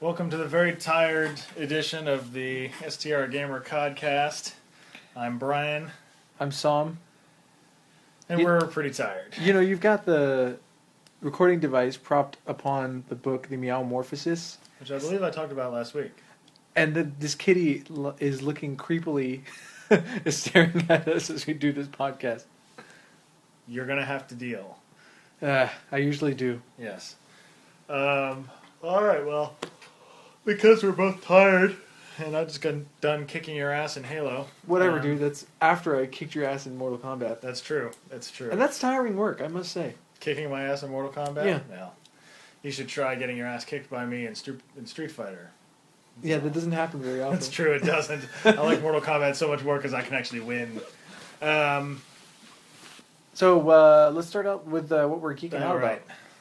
Welcome to the very tired edition of the STR Gamer Codcast. I'm Brian. I'm Sam. And we're pretty tired. You know, you've got the recording device propped upon the book, The Meowmorphosis. Which I believe I talked about last week. And this kitty is looking creepily, staring at us as we do this podcast. You're going to have to deal. I usually do. Yes. Alright, well, because we're both tired, and I just got done kicking your ass in Halo. Whatever, dude. That's after I kicked your ass in Mortal Kombat. That's true. That's true. And that's tiring work, I must say. Kicking my ass in Mortal Kombat? Yeah. Well, you should try getting your ass kicked by me in Street Fighter. Yeah, that doesn't happen very often. That's true, it doesn't. I like Mortal Kombat so much more because I can actually win. So, let's start out with what we're geeking out about.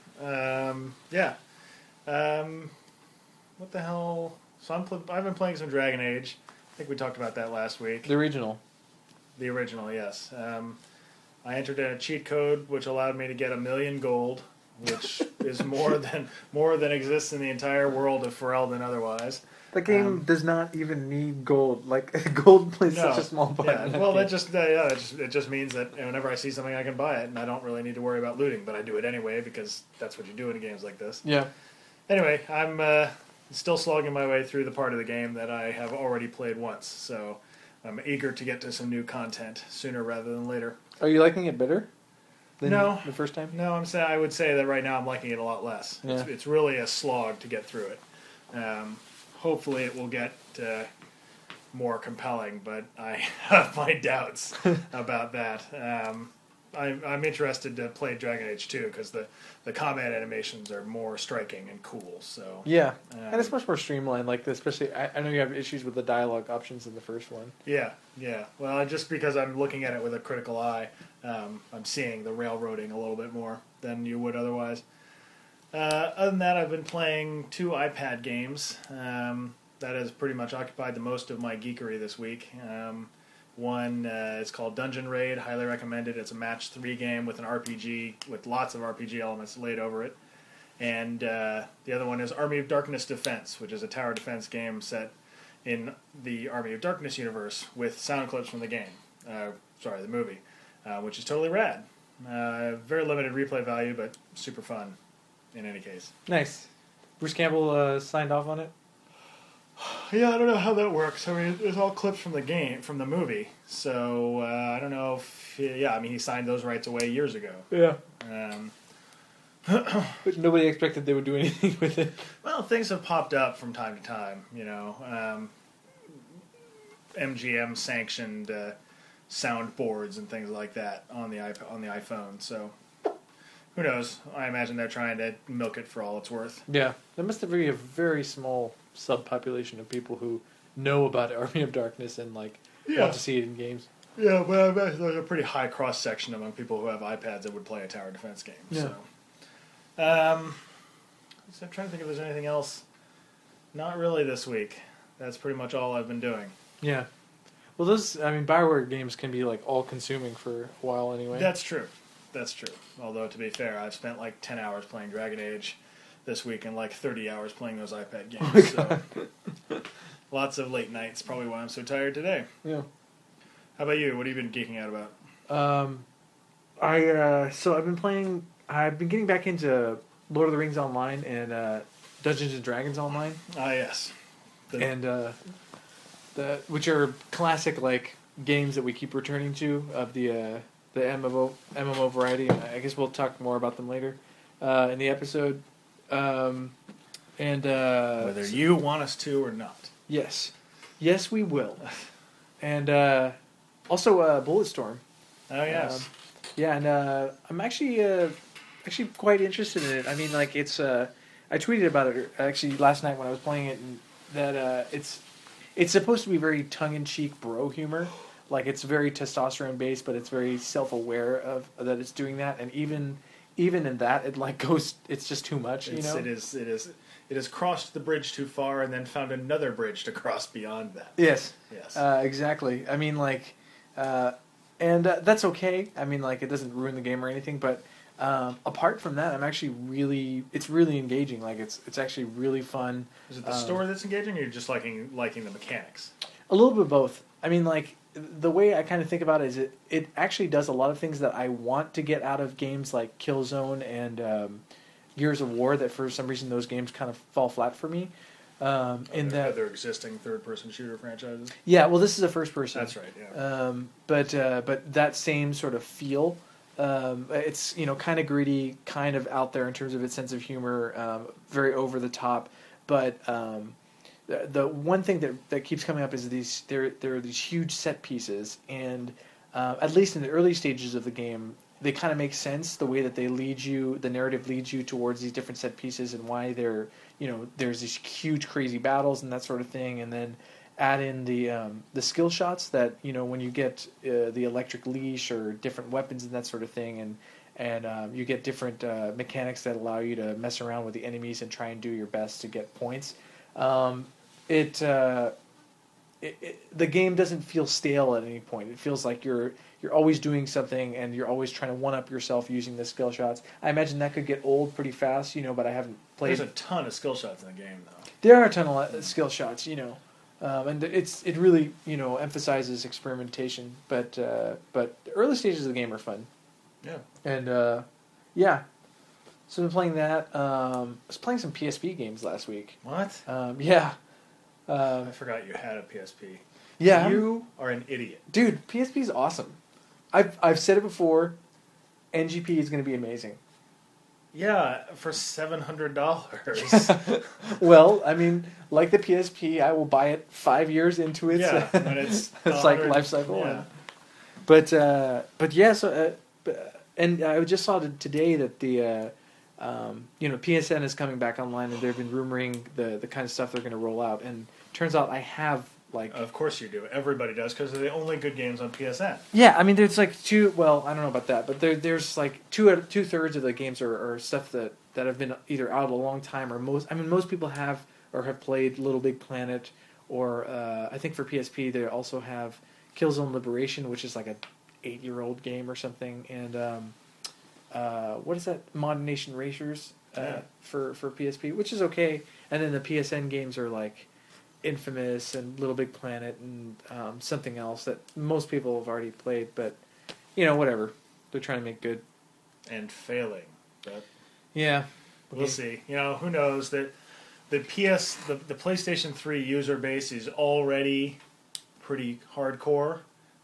What the hell? So I've been playing some Dragon Age. I think we talked about that last week. The original. The original, yes. I entered in a cheat code which allowed me to get 1,000,000 gold, which is more than exists in the entire world of Ferelden otherwise. The game does not even need gold. Like, gold plays such a small part. Yeah, well, it just means that whenever I see something, I can buy it, and I don't really need to worry about looting, but I do it anyway because that's what you do in games like this. Yeah. Anyway, I'm still slogging my way through the part of the game that I have already played once, so I'm eager to get to some new content sooner rather than later. Are you liking it better than No. the first time? No, I would say that right now I'm liking it a lot less. Yeah. It's really a slog to get through it. Hopefully it will get more compelling, but I have my doubts about that. I'm interested to play Dragon Age 2 because the combat animations are more striking and cool. So yeah, and it's much more streamlined. Like, especially, I know you have issues with the dialogue options in the first one. Yeah. Well, just because I'm looking at it with a critical eye, I'm seeing the railroading a little bit more than you would otherwise. Other than that, I've been playing 2 iPad games. That has pretty much occupied the most of my geekery this week. One is called Dungeon Raid. Highly recommended. It's a match 3 game with an RPG, with lots of RPG elements laid over it. And the other one is Army of Darkness Defense, which is a tower defense game set in the Army of Darkness universe with sound clips from the game. The movie, which is totally rad. Very limited replay value, but super fun in any case. Nice. Bruce Campbell signed off on it? Yeah, I don't know how that works. I mean, it's all clips from the game, from the movie. So, I don't know if... he signed those rights away years ago. Yeah. But nobody expected they would do anything with it. Well, things have popped up from time to time, MGM-sanctioned soundboards and things like that on the iPhone, so... Who knows? I imagine they're trying to milk it for all it's worth. Yeah. There must be a very small subpopulation of people who know about Army of Darkness and, want to see it in games. Yeah, but I imagine there's a pretty high cross-section among people who have iPads that would play a tower defense game. Yeah. So I'm trying to think if there's anything else. Not really this week. That's pretty much all I've been doing. Yeah. Well, BioWare games can be, all-consuming for a while anyway. That's true. Although, to be fair, I've spent 10 hours playing Dragon Age this week and 30 hours playing those iPad games. So lots of late nights, probably why I'm so tired today. Yeah. How about you? What have you been geeking out about? I've been getting back into Lord of the Rings Online and Dungeons and Dragons Online. Ah, yes. Which are classic, games that we keep returning to of the MMO variety. I guess we'll talk more about them later in the episode. Whether you want us to or not. Yes, we will. And also Bulletstorm. Oh yes. And I'm actually quite interested in it. I mean, it's. I tweeted about it actually last night when I was playing it, and that it's supposed to be very tongue-in-cheek bro humor. It's very testosterone-based, but it's very self-aware of that it's doing that. And even in that, it goes. It's just too much. It has crossed the bridge too far, and then found another bridge to cross beyond that. Yes. Yes. Exactly. I mean, and that's okay. I mean, it doesn't ruin the game or anything. But Apart from that, it's really engaging. Like it's actually really fun. Is it the story that's engaging, or you're just liking the mechanics? A little bit of both. I mean, like the way I kind of think about it is it actually does a lot of things that I want to get out of games like Killzone and Gears of War. That for some reason those games kind of fall flat for me. In that other existing third-person shooter franchises. Yeah, well, this is a first-person. That's right. Yeah. But that same sort of feel. It's kind of gritty, kind of out there in terms of its sense of humor, very over the top. But the one thing that keeps coming up is there are these huge set pieces, and at least in the early stages of the game, they kind of make sense the way that the narrative leads you towards these different set pieces and why there's these huge crazy battles and that sort of thing, and then add in the skill shots that when you get the electric leash or different weapons and that sort of thing, and you get different mechanics that allow you to mess around with the enemies and try and do your best to get points. The game doesn't feel stale at any point. It feels like you're always doing something and you're always trying to one up yourself using the skill shots. I imagine that could get old pretty fast, but I haven't played. There's a ton of skill shots in the game, though. There are a ton of skill shots, and it really emphasizes experimentation. But the early stages of the game are fun. Yeah. And yeah, so I've been playing that. I was playing some PSP games last week. What? Yeah. I forgot you had a PSP. Yeah. You are an idiot, dude. PSP is awesome. I've said it before. NGP is going to be amazing. Yeah, for $700. Well, I mean, like the PSP, I will buy it 5 years into it. Yeah, and it's like life cycle. Yeah. But yeah. So and I just saw today that the PSN is coming back online, and they've been rumoring the kind of stuff they're going to roll out. And turns out I have. Of course you do. Everybody does, because they're the only good games on PSN. Yeah, I mean, there's like two. Well, I don't know about that, but there's like two-thirds of the games are stuff that have been either out a long time or most. I mean, most people have or have played Little Big Planet, or I think for PSP they also have Killzone Liberation, which is like a 8-year-old game or something, and what is that? Mod Nation Racers for PSP, which is okay, and then the PSN games are like Infamous and Little Big Planet and something else that most people have already played, but whatever, they're trying to make good and failing. But yeah, we'll see. Who knows that the PlayStation 3 user base is already pretty hardcore.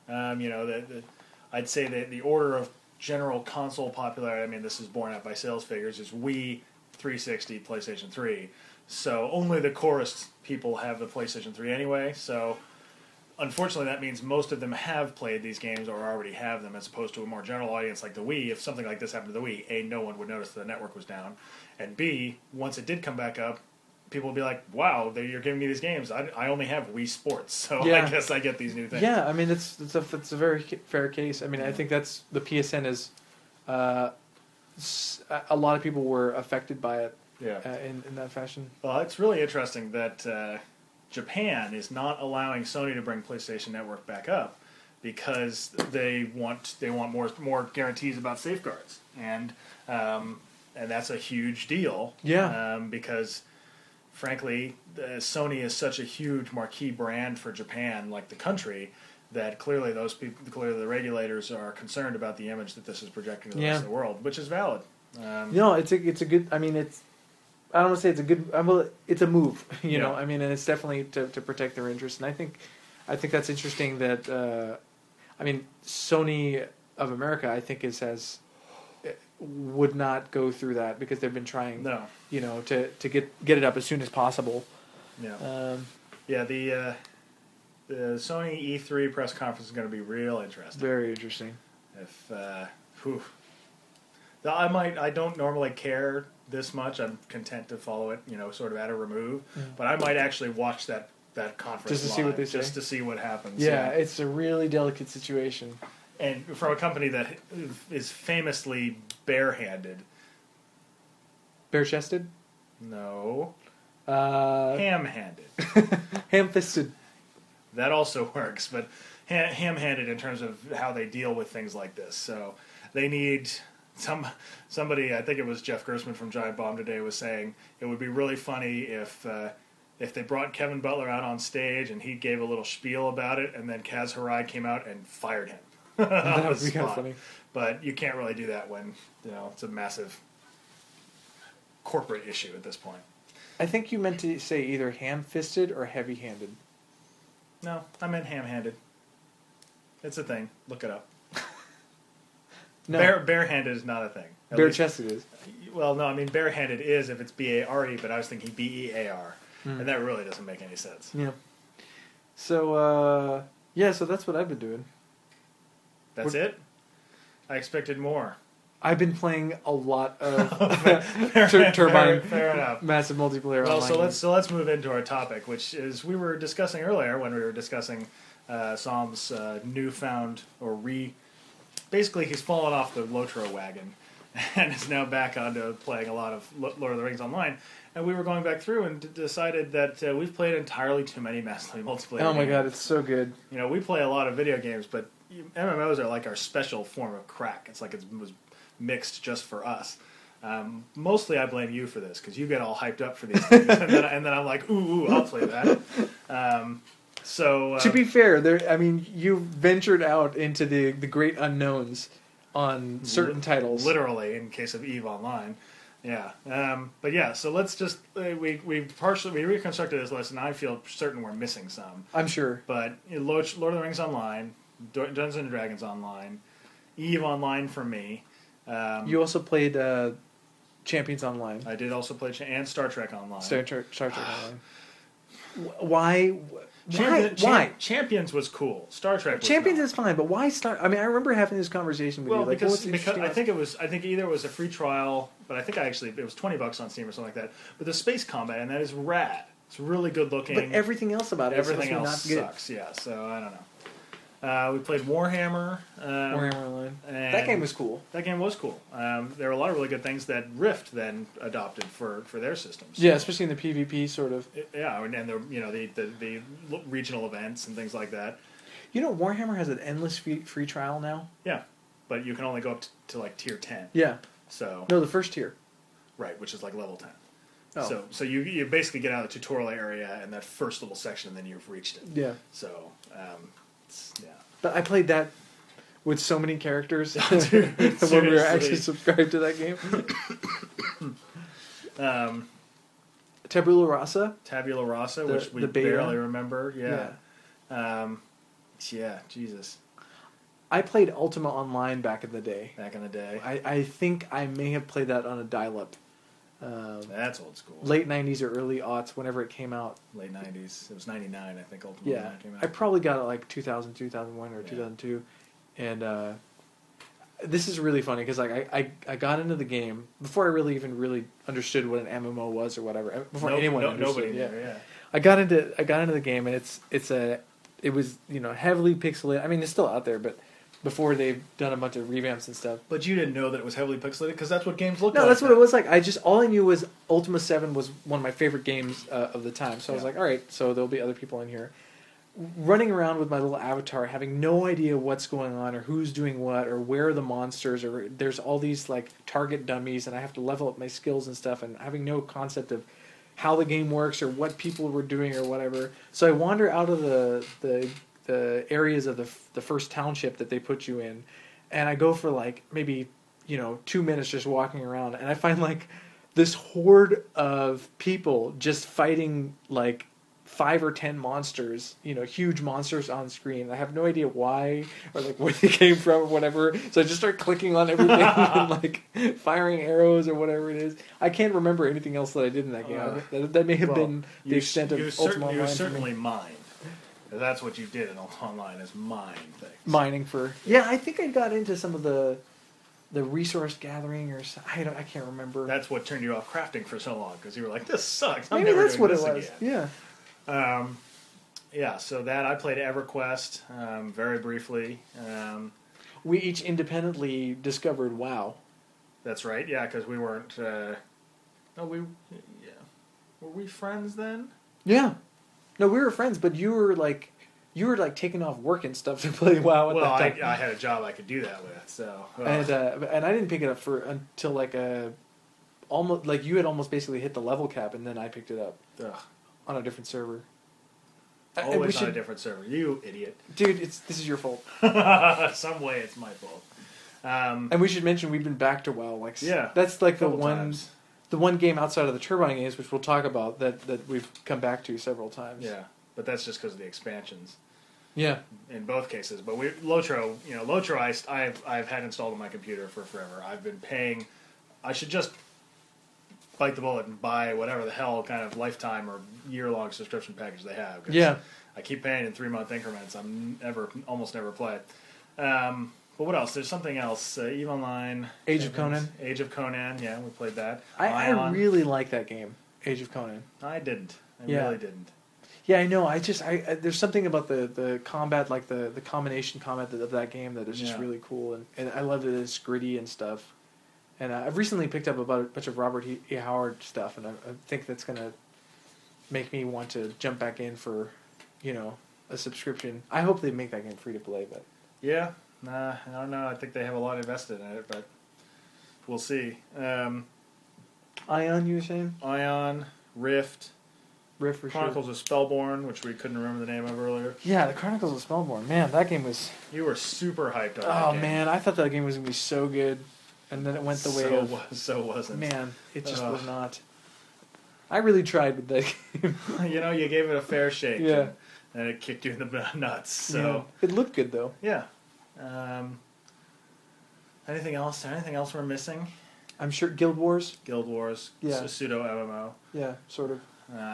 I'd say that the order of general console popularity, I mean, this is borne out by sales figures, is Wii, 360, PlayStation 3. So only the chorus people have the PlayStation 3 anyway. So unfortunately, that means most of them have played these games or already have them, as opposed to a more general audience like the Wii. If something like this happened to the Wii, A, no one would notice that the network was down, and B, once it did come back up, people would be like, wow, you're giving me these games. I only have Wii Sports, so yeah. I guess I get these new things. Yeah, I mean, it's a very fair case. I mean, I think that's the PSN is a lot of people were affected by it. Yeah, in that fashion. Well, it's really interesting that Japan is not allowing Sony to bring PlayStation Network back up because they want more guarantees about safeguards, and that's a huge deal. Yeah, because frankly, Sony is such a huge marquee brand for Japan, like the country, that clearly the regulators are concerned about the image that this is projecting to the rest of the world, which is valid. It's a good. I mean, I don't want to say it's a good. It's a move, you know. I mean, and it's definitely to protect their interests. And I think that's interesting. That Sony of America, I think, would not go through that because they've been trying, to get it up as soon as possible. Yeah. The Sony E3 press conference is going to be real interesting. Very interesting. I don't normally care this much. I'm content to follow it, sort of at a remove. But I might actually watch that conference just to see what they say, just to see what happens. Yeah, it's a really delicate situation, and from a company that is famously barehanded. Bare-chested? No. Ham-handed. Ham-fisted. That also works, but ham-handed in terms of how they deal with things like this. So they need Somebody, I think it was Jeff Gersman from Giant Bomb today, was saying it would be really funny if they brought Kevin Butler out on stage and he gave a little spiel about it, and then Kaz Hirai came out and fired him. That would be kind of funny. But you can't really do that when it's a massive corporate issue at this point. I think you meant to say either ham-fisted or heavy-handed. No, I meant ham-handed. It's a thing. Look it up. No. Barehanded is not a thing. Bare-chested is. Well, no, I mean barehanded is if it's B-A-R-E, but I was thinking B-E-A-R. And that really doesn't make any sense. Yeah. So, so that's what I've been doing. That's it? I expected more. I've been playing a lot of Turbine. Fair enough. Massive multiplayer online. So let's move into our topic, which is we were discussing earlier when we were discussing Psalm's newfound basically he's fallen off the Lotro wagon and is now back onto playing a lot of Lord of the Rings Online. And we were going back through and decided that we've played entirely too many massively multiplayer Oh my games. god, it's so good. We play a lot of video games, but MMOs are like our special form of crack. It's like it was mixed just for us. Mostly I blame you for this, because you get all hyped up for these things, and then I'm like, ooh, I'll play that. To be fair, you ventured out into the great unknowns on certain titles. Literally, in case of EVE Online. Yeah. But yeah, so let's just, we reconstructed this list, and I feel certain we're missing some. I'm sure. But Lord of the Rings Online, Dungeons and Dragons Online, EVE Online for me. You also played Champions Online. I did also play and Star Trek Online. Star Trek Online. Why? Champions was cool. Star Trek was Champions not. is fine, but why Star... I remember having this conversation with you. Like, because I think either it was a free trial, but I think it was $20 on Steam or something like that. But the space combat, and that is rad. It's really good looking. But everything else about it everything else sucks. Yeah, so I don't know. We played Warhammer. Warhammer Online. That game was cool. That game was cool. There were a lot of really good things that Rift then adopted for their systems. Yeah, especially in the PvP sort of. Yeah, and the regional events and things like that. Warhammer has an endless free trial now. Yeah, but you can only go up to like tier 10. Yeah. So no, the first tier. Right, which is like level 10. Oh. So you basically get out of the tutorial area and that first little section, and then you've reached it. Yeah. So. Yeah. But I played that with so many characters when we were actually subscribed to that game. Tabula Rasa, which we barely remember. Yeah. Yeah, Jesus. I played Ultima Online back in the day. I think I may have played that on a dial-up. That's old school. Late 90s or early aughts, whenever it came out. Late 90s. It was 99, I think, Ultima Online came out. I probably got it like 2000, 2001, or 2002. And this is really funny, because I got into the game before I really understood what an MMO was or whatever. Before anyone understood. Nobody there. I got into the game, and it was heavily pixelated. I mean, it's still out there, but before they've done a bunch of revamps and stuff. But you didn't know that it was heavily pixelated, because that's what games look like. No, that's what it was like. All I knew was Ultima 7 was one of my favorite games of the time. So I was like, all right, so there'll be other people in here. Running around with my little avatar, having no idea what's going on or who's doing what or where are the monsters, or there's all these like target dummies and I have to level up my skills and stuff, and having no concept of how the game works or what people were doing or whatever. So I wander out of the areas of the first township that they put you in, and I go for like maybe 2 minutes just walking around, and I find like this horde of people just fighting like 5 or 10 monsters, huge monsters on screen. I have no idea why or like where they came from or whatever. So I just start clicking on everything and like firing arrows or whatever it is. I can't remember anything else that I did in that game. That may have been the extent of Ultima Online. You certainly mined. That's what you did in Online, is mine things. Mining for... Yeah, I think I got into some of the resource gathering or I can't remember. That's what turned you off crafting for so long, because you were like, this sucks. Maybe that's what it was. Again. Yeah. Yeah, so that I played EverQuest very briefly. We each independently discovered WoW. That's right, yeah, because we weren't... Were we friends then? Yeah. No, we were friends, but you were like you were like taking off work and stuff to play WoW at Well, that time. I had a job I could do that with, so. And I didn't pick it up until like almost like you had almost basically hit the level cap, and then I picked it up on a different server. Always on a different server. You idiot. Dude, this is your fault. Some way it's my fault. And we should mention we've been back to WoW. Like, yeah, that's like the times. one game outside of the Turbine games, which we'll talk about, that we've come back to several times. Yeah, but that's just because of the expansions. Yeah. In both cases, but Lotro, I've had installed on my computer for forever. I've been paying. I should just bite the bullet and buy whatever the hell kind of lifetime or year-long subscription package they have. Yeah. I keep paying in 3-month increments. I'm almost never play. But what else? There's something else. EVE Online. Age of Conan. Age of Conan. Yeah, we played that. I really like that game, Age of Conan. I didn't. I really didn't. Yeah, I know. I there's something about the combat, like the combination combat of that game that is just really cool, and I love that it's gritty and stuff. And I've recently picked up a bunch of Robert E. Howard stuff, and I think that's gonna make me want to jump back in for, a subscription. I hope they make that game free to play, but yeah, I don't know. I think they have a lot invested in it, but we'll see. Ion, you were saying? Ion, Rift. For Chronicles of Spellborn, which we couldn't remember the name of earlier. Yeah, the Chronicles of Spellborn. Man, that game was... You were super hyped on that game. Oh, man, I thought that game was going to be so good, and then it went the way of... So wasn't. Man, it just was not. I really tried with that game. You gave it a fair shake. Yeah. And it kicked you in the nuts, so... Yeah. It looked good, though. Yeah. Anything else? Anything else we're missing? I'm sure Guild Wars. Guild Wars. Yeah. Pseudo MMO. Yeah, sort of.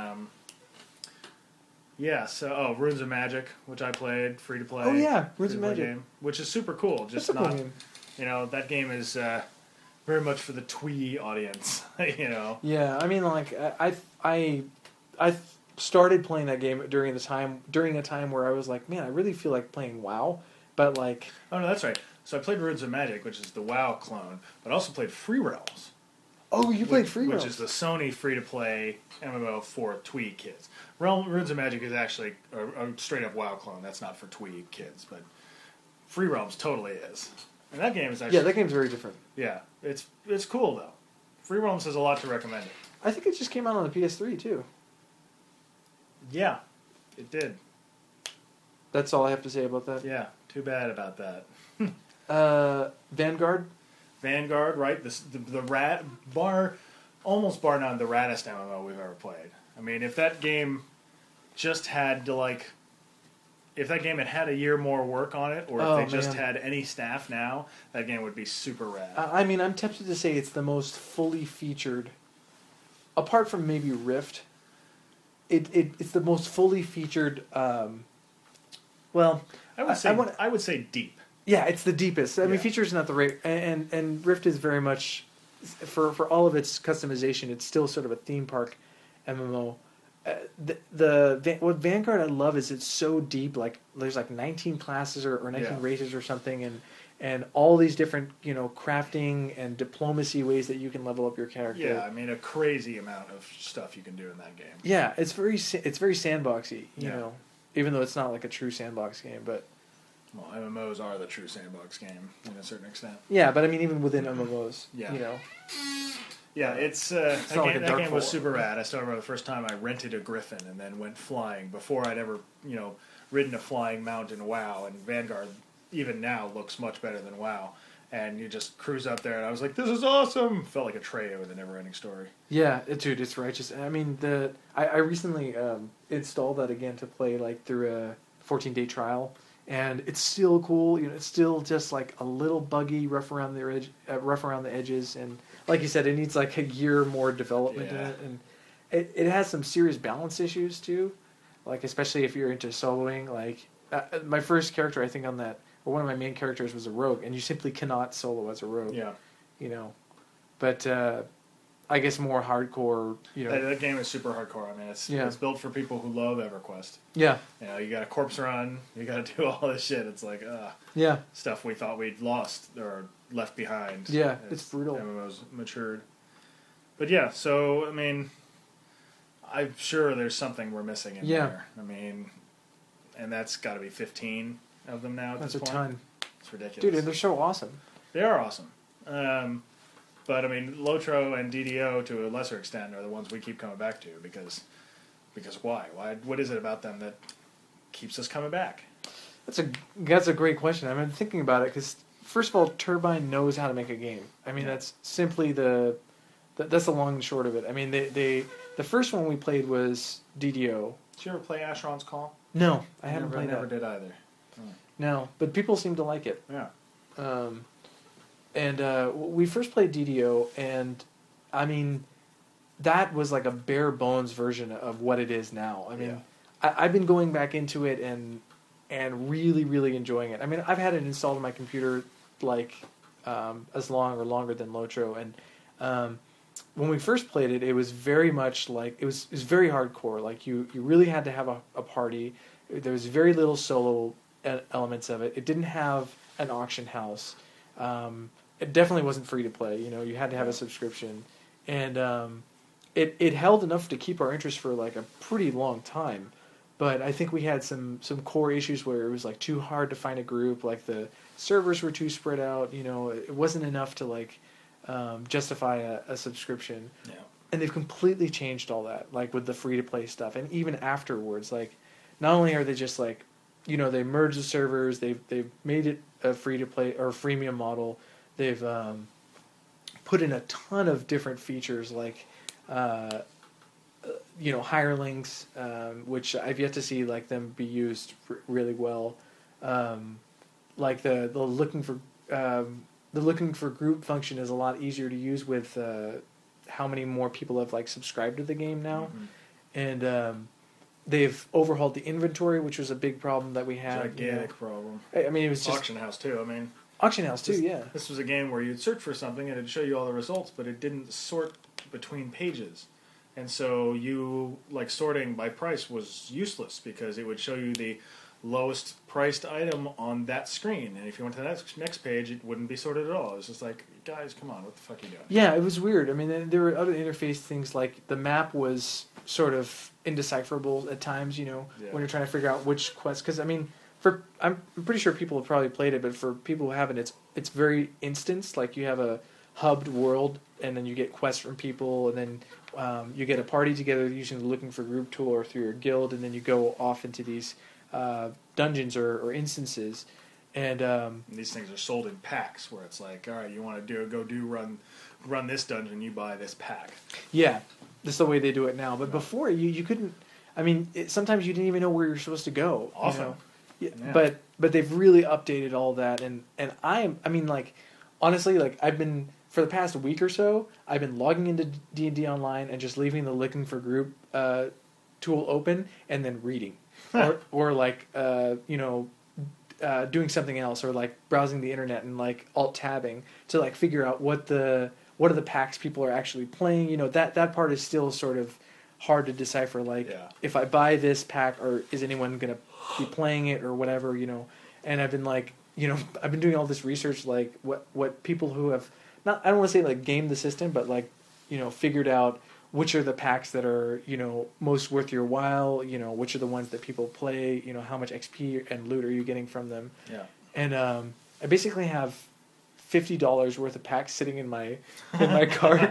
Runes of Magic, which I played, free to play. Oh yeah, Runes of Magic, game, which is super cool. Just That's a not, cool game. That game is very much for the twee audience. Yeah, I mean, like I started playing that game during a time where I was like, man, I really feel like playing WoW, but like. Oh no, that's right. So I played Runes of Magic, which is the WoW clone, but I also played Free Realms. Oh, you played Free Realms, which is the Sony free-to-play MMO for twee kids. Runes of Magic is actually a straight-up WoW clone. That's not for twee kids, but Free Realms totally is. And that game is actually... Yeah, that game's very different. Yeah, it's cool, though. Free Realms has a lot to recommend it. I think it just came out on the PS3, too. Yeah, it did. That's all I have to say about that. Yeah, too bad about that. Vanguard, right? The almost bar none, the raddest MMO we've ever played. I mean, if that game just had if that game had a year more work on it, or if they just had any staff now, that game would be super rad. I mean, I'm tempted to say it's the most fully featured, apart from maybe Rift. It's the most fully featured. I would say deep. Yeah, it's the deepest. I mean, features not the right, and Rift is very much for all of its customization. It's still sort of a theme park MMO. What Vanguard I love is it's so deep. Like there's like 19 classes or 19 races or something, and all these different crafting and diplomacy ways that you can level up your character. Yeah, I mean a crazy amount of stuff you can do in that game. Yeah, it's very sandboxy. You know, even though it's not like a true sandbox game, but. Well, MMOs are the true sandbox game to a certain extent. Yeah, but I mean, even within MMOs, Yeah, that game was super rad. I still remember the first time I rented a Griffin and then went flying before I'd ever, ridden a flying mount in WoW. And Vanguard, even now, looks much better than WoW. And you just cruise up there, and I was like, "This is awesome!" Felt like a Trey with a never-ending story. Yeah, dude, it's righteous. I mean, I recently installed that again to play like through a 14-day trial. And it's still cool, it's still just like a little buggy, rough around the edges, and like you said, it needs like a year more development in it, and it has some serious balance issues too, like especially if you're into soloing. Like my first character, I think on that, or one of my main characters was a rogue, and you simply cannot solo as a rogue. Yeah, but I guess more hardcore. That game is super hardcore. I mean, it's built for people who love EverQuest. Yeah, you got a corpse run. You got to do all this shit. It's like, stuff we thought we'd lost or left behind. Yeah, it's brutal. MMOs matured, but yeah. So I mean, I'm sure there's something we're missing in there. I mean, and that's got to be 15 of them now at That's this a point. ton. It's ridiculous. Dude, and they're so awesome. They are awesome. But, I mean, Lotro and DDO, to a lesser extent, are the ones we keep coming back to, because why? What is it about them that keeps us coming back? That's a great question. I've been thinking about it, because, first of all, Turbine knows how to make a game. I mean, that's simply that's the long and short of it. I mean, the first one we played was DDO. Did you ever play Asheron's Call? No, I haven't played that. Never did either. No, but people seem to like it. Yeah. We first played DDO, and I mean, that was like a bare bones version of what it is now. I mean, I've been going back into it and really, really enjoying it. I mean, I've had it installed on my computer like as long or longer than Lotro, and when we first played it, it was very much like it was very hardcore. Like you really had to have a party. There was very little solo elements of it. It didn't have an auction house. It definitely wasn't free to play. You know, you had to have a subscription, and it held enough to keep our interest for like a pretty long time. But I think we had some core issues where it was like too hard to find a group. Like the servers were too spread out. You know, it wasn't enough to like justify a subscription. Yeah. And they've completely changed all that, like with the free to play stuff. And even afterwards, like not only are they just like, you know, they merged the servers, they've made it a free to play or freemium model. They've put in a ton of different features like you know, hirelings, which I've yet to see like them be used really well. Like the looking for group function is a lot easier to use with how many more people have like subscribed to the game now, and they've overhauled the inventory, which was a big problem that we had. Gigantic problem. I mean, it was just Auction House too. I mean, Auction House too. Yeah. This was a game where you'd search for something and it'd show you all the results, but it didn't sort between pages. And so you, like, sorting by price was useless because it would show you the lowest priced item on that screen. And if you went to the next page, it wouldn't be sorted at all. It was just like, guys, come on, what the fuck are you doing? Yeah, it was weird. I mean, there were other interface things like the map was sort of indecipherable at times, you know, when you're trying to figure out which quest. Because, I mean, I'm pretty sure people have probably played it, but for people who haven't, it's very instanced. Like, you have a hubbed world, and then you get quests from people, and then you get a party together using the Looking for Group tool or through your guild, and then you go off into these dungeons or instances. And these things are sold in packs, where it's like, all right, you want to run this dungeon, you buy this pack. Yeah, that's the way they do it now. But before, you couldn't. I mean, sometimes you didn't even know where you're supposed to go. Often. You know? Yeah. But they've really updated all that, and I mean, like, honestly, like, I've been, for the past week or so, I've been logging into D&D Online and just leaving the Looking for Group tool open and then reading, or like you know, doing something else, or like browsing the internet and like alt tabbing to like figure out what are the packs people are actually playing. You know, that part is still sort of hard to decipher. Like, if I buy this pack, or is anyone gonna be playing it or whatever, you know. And I've been like, you know, I've been doing all this research, like what people who have not, I don't want to say like gamed the system, but like, you know, figured out which are the packs that are, you know, most worth your while, you know, which are the ones that people play, you know, how much XP and loot are you getting from them. Yeah. And I basically have $50 worth of packs sitting in my cart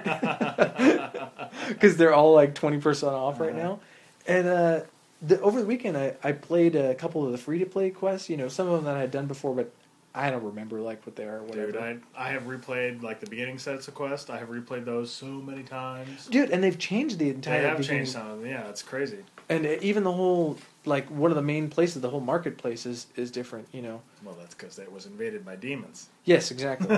because they're all like 20% off right now. And over the weekend, I played a couple of the free-to-play quests. You know, some of them that I had done before, but I don't remember like what they are or whatever. Dude, I have replayed like the beginning sets of quests. I have replayed those so many times. Dude, and they've changed the entire. They have changed some of them. Yeah, it's crazy. And even the whole, like, one of the main places, the whole marketplace is different. You know. Well, that's because it was invaded by demons. Yes, exactly.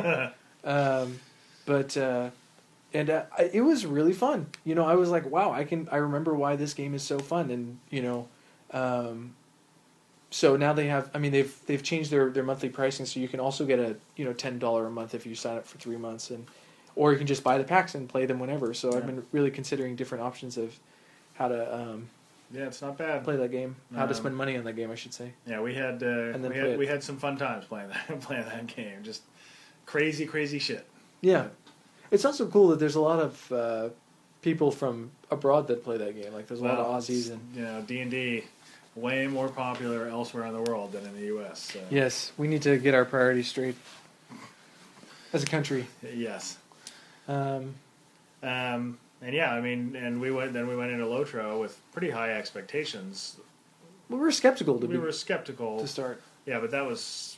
And it was really fun. You know, I was like, wow, I remember why this game is so fun. And, you know, so now they have, I mean, they've changed their monthly pricing, so you can also get a, you know, $10 a month if you sign up for 3 months, or you can just buy the packs and play them whenever. So I've been really considering different options of how to yeah, it's not bad. Play that game. How to spend money on that game, I should say. Yeah, we had some fun times playing that game. Just crazy shit. Yeah. It's also cool that there's a lot of people from abroad that play that game. Like, there's a lot of Aussies. And you know, D&D, way more popular elsewhere in the world than in the U.S. So. Yes, we need to get our priorities straight as a country. Yes. Um, And yeah, I mean, and we went into Lotro with pretty high expectations. we were skeptical We were skeptical to start. Yeah, but that was,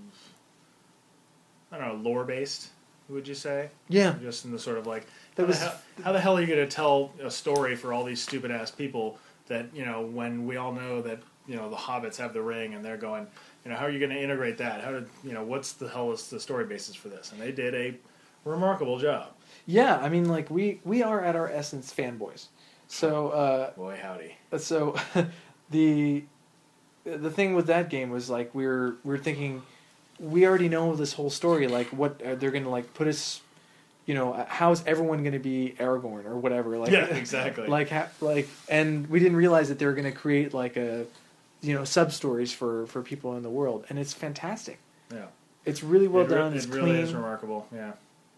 I don't know, lore based. Would you say? Yeah, Just in the sort of like, that how the hell are you going to tell a story for all these stupid ass people that, when we all know that, the hobbits have the ring and they're going, how are you going to integrate that? How did, what's the hell is the story basis for this? And they did a remarkable job. Yeah, I mean, like we are at our essence fanboys. So Boy, howdy. so the thing with that game was like we're thinking we already know this whole story. Like what they're gonna like put us. How's everyone gonna be Aragorn or whatever? Like yeah, exactly. And we didn't realize that they were gonna create like a sub stories for people in the world, and it's fantastic. Yeah, it's really well done. It really is remarkable. Yeah.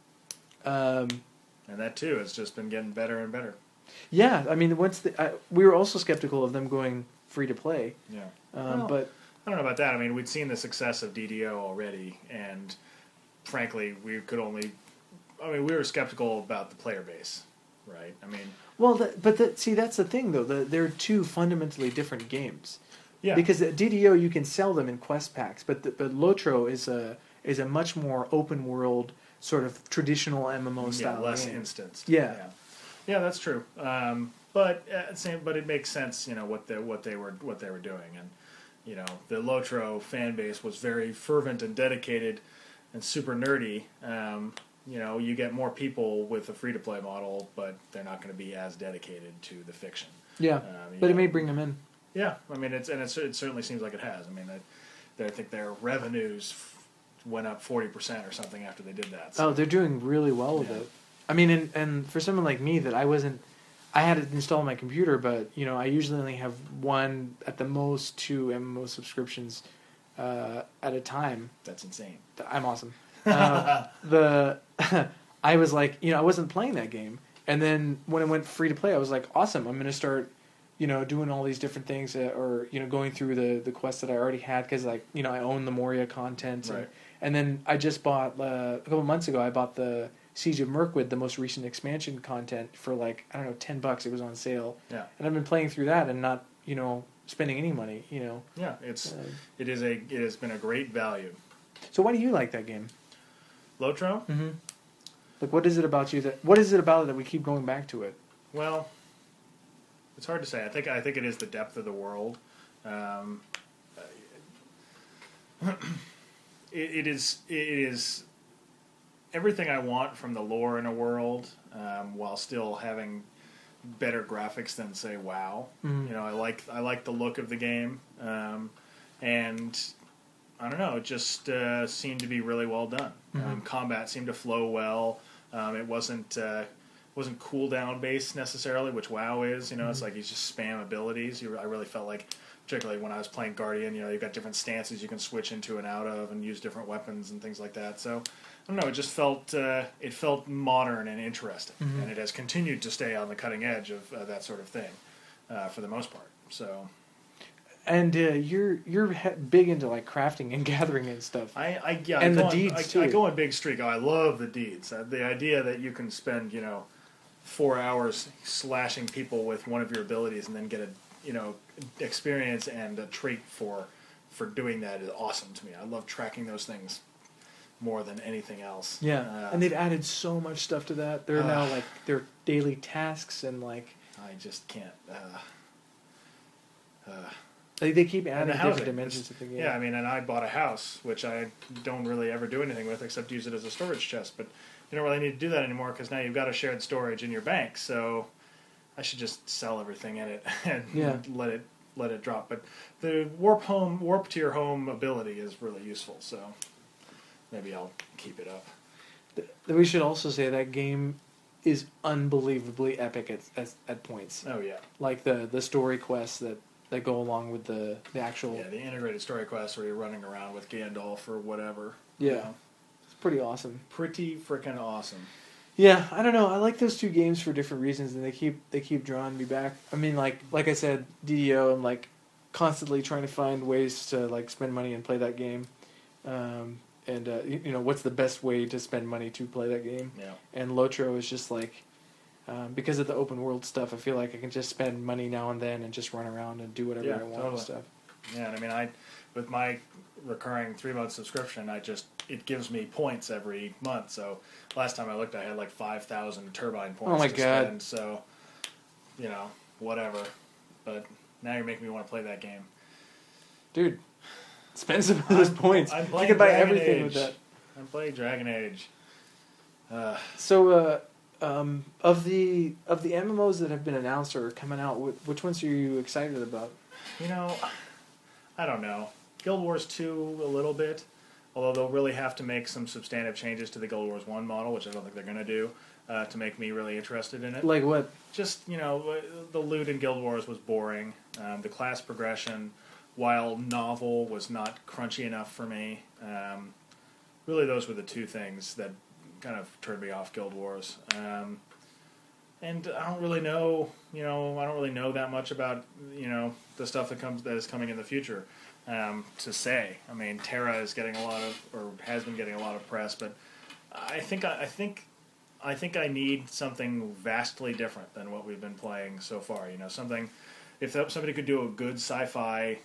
And that too has just been getting better and better. Yeah, I mean, we were also skeptical of them going free to play. Yeah, but I don't know about that. I mean, we'd seen the success of DDO already, and frankly, we were skeptical about the player base, right? I mean, well, see, that's the thing though. They're two fundamentally different games. Yeah, because at DDO you can sell them in quest packs, but Lotro is a much more open world, sort of traditional MMO style. Less game. instanced. Yeah, that's true. But it makes sense, what they were doing, and the Lotro fan base was very fervent and dedicated, and super nerdy. You get more people with a free to play model, but they're not going to be as dedicated to the fiction. Yeah, but it may bring them in. Yeah, I mean, it certainly seems like it has. I mean, I think their revenues went up 40% or something after they did that. So. Oh, they're doing really well with it. I mean, and for someone like me I had it installed on my computer, but I usually only have one at the most 2 MMO subscriptions at a time. That's insane. I'm awesome. I was like, I wasn't playing that game, and then when it went free to play, I was like, awesome, I'm going to start. Doing all these different things, or going through the quests that I already had, because I own the Moria content, right. And then I just bought a couple months ago. I bought the Siege of Mirkwood, the most recent expansion content, for like I don't know $10. It was on sale. Yeah. And I've been playing through that and not spending any money. Yeah, it has been a great value. So why do you like that game? Lotro? Mm-hmm. Like what is it about it that we keep going back to it? Well, it's hard to say. I think it is the depth of the world. It is everything I want from the lore in a world, while still having better graphics than say WoW. Mm-hmm. I like the look of the game, and I don't know. It just seemed to be really well done. Mm-hmm. Combat seemed to flow well. It wasn't cooldown based necessarily, which WoW is. It's like you just spam abilities. I really felt like, particularly when I was playing Guardian, you've got different stances you can switch into and out of, and use different weapons and things like that. So I don't know. It just felt modern and interesting, mm-hmm. and it has continued to stay on the cutting edge of that sort of thing for the most part. So. And you're big into like crafting and gathering and stuff. I go on big streak. I love the deeds. The idea that you can spend 4 hours slashing people with one of your abilities and then get a experience and a trait for doing that is awesome to me. I love tracking those things more than anything else. Yeah, and they've added so much stuff to that. They're now like their daily tasks and like I just can't. They keep adding housing, different dimensions to the game. Yeah, I mean, and I bought a house, which I don't really ever do anything with except use it as a storage chest. But you don't really need to do that anymore because now you've got a shared storage in your bank. So I should just sell everything in it and let it drop. But the warp to your home ability is really useful. So maybe I'll keep it up. We should also say that game is unbelievably epic at points. Oh yeah, like the story quests that go along with the actual... Yeah, the integrated story quest where you're running around with Gandalf or whatever. Yeah. It's pretty awesome. Pretty freaking awesome. Yeah, I don't know. I like those two games for different reasons, and they keep drawing me back. I mean, like I said, DDO, I'm like, constantly trying to find ways to like spend money and play that game. And what's the best way to spend money to play that game? Yeah. And Lotro is just like, because of the open world stuff, I feel like I can just spend money now and then and just run around and do whatever I want totally. and stuff. Yeah, and I mean, with my recurring 3-month subscription, it gives me points every month. So last time I looked, I had like 5,000 turbine points. Oh my to God. spend, so whatever. But now you're making me want to play that game, Dude. Spend some of those points. I'm You playing can buy Dragon everything Age. with that. I'm playing Dragon Age. So, of the MMOs that have been announced or coming out, which ones are you excited about? I don't know. Guild Wars 2 a little bit, although they'll really have to make some substantive changes to the Guild Wars 1 model, which I don't think they're going to do, to make me really interested in it. Like what? Just, the loot in Guild Wars was boring. The class progression, while novel, was not crunchy enough for me. Really, those were the two things that kind of turned me off Guild Wars. And I don't really know, I don't really know that much about, the stuff that is coming in the future to say. I mean, Terra is getting has been getting a lot of press, but I think I need something vastly different than what we've been playing so far. Something. If somebody could do a good sci-fi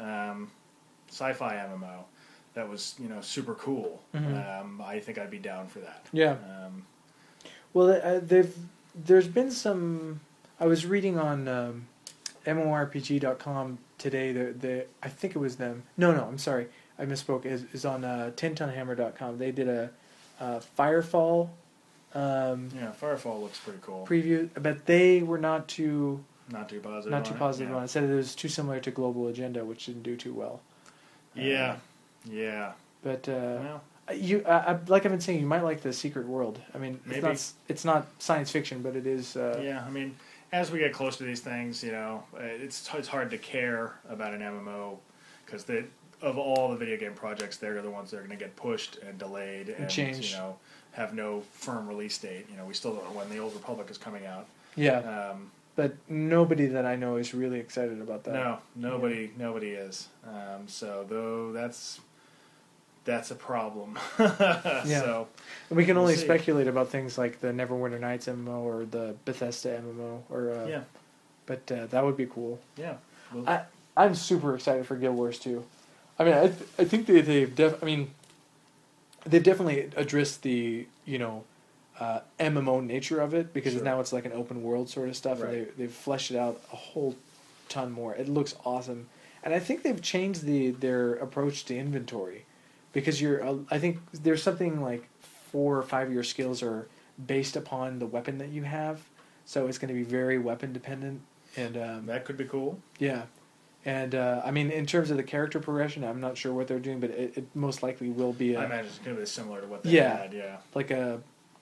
MMO that was super cool, I think I'd be down for that. Yeah. Well, there's been some. I was reading on MMORPG.com today. I think it was them. No, I'm sorry. I misspoke. Is on 10tonhammer.com. They did a Firefall. Firefall looks pretty cool. Preview, but they were not too positive. Not too positive on it. Said it was too similar to Global Agenda, which didn't do too well. Yeah. But Well, like I've been saying, you might like the Secret World. I mean, maybe. It's not science fiction, but it is. Yeah, I mean, as we get close to these things, it's hard to care about an MMO because of all the video game projects, they're the ones that are going to get pushed and delayed and change. Have no firm release date. We still don't know when the Old Republic is coming out. Yeah. But nobody that I know is really excited about that. No, nobody is. So though that's a problem. Yeah. So we can only see. speculate about things like the Neverwinter Nights MMO or the Bethesda MMO or yeah. But that would be cool. Yeah. I'm super excited for Guild Wars 2. I mean, I think they've definitely addressed the MMO nature of it because Sure. now it's like an open world sort of stuff, Right. and they've fleshed it out a whole ton more. It looks awesome, and I think they've changed their approach to inventory because I think there's something like 4 or 5 of your skills are based upon the weapon that you have, so it's going to be very weapon dependent, and that could be cool. yeah. And I mean, in terms of the character progression, I'm not sure what they're doing, but it most likely will be I imagine it's going to be similar to what they Yeah. had. Yeah. like a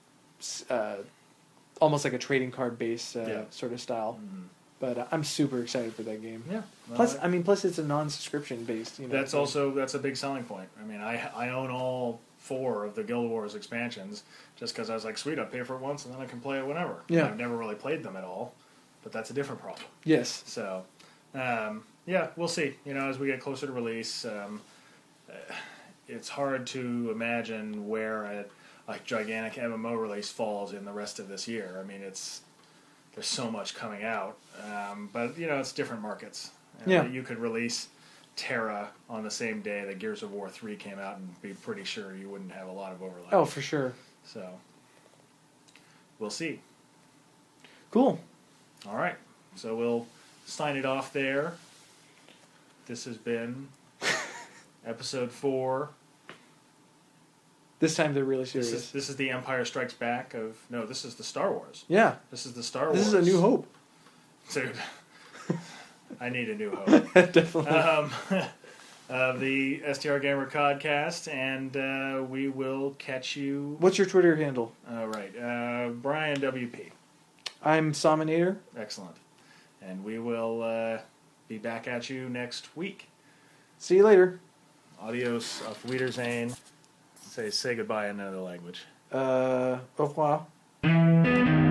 almost like a trading card based sort of style. Mhm. But I'm super excited for that game. Yeah. Plus it's a non-subscription based. That's a big selling point. I mean, I own all 4 of the Guild Wars expansions just because I was like, sweet, I'll pay for it once and then I can play it whenever. Yeah. I've never really played them at all, but that's a different problem. Yes. So, yeah, we'll see. As we get closer to release, it's hard to imagine where a gigantic MMO release falls in the rest of this year. I mean, there's so much coming out, but it's different markets. Yeah. You could release Terra on the same day that Gears of War 3 came out and be pretty sure you wouldn't have a lot of overlap. Oh, for sure. So, we'll see. Cool. All right. So we'll sign it off there. This has been episode 4. This time they're really serious. This is the Empire Strikes Back this is the Star Wars. Yeah. This is the Star Wars. This is A New Hope. Dude, I need a new hope. Definitely. The STR Gamer Podcast, and we will catch you. What's your Twitter handle? Right. Brian WP. I'm Sominator. Excellent. And we will be back at you next week. See you later. Adios, auf Wiedersehen. Say goodbye in another language. Au revoir.